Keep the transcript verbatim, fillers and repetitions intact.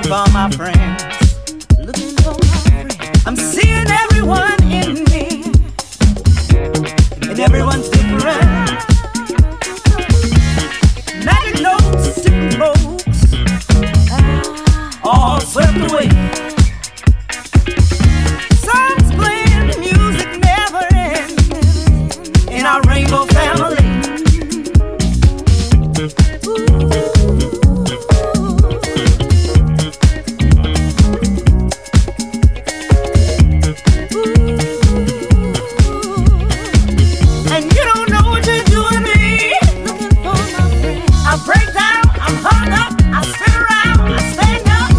looking for my friends. Looking for my friends. I'm seeing everyone in me, and everyone's different. Magic notes, different folks, all swept away.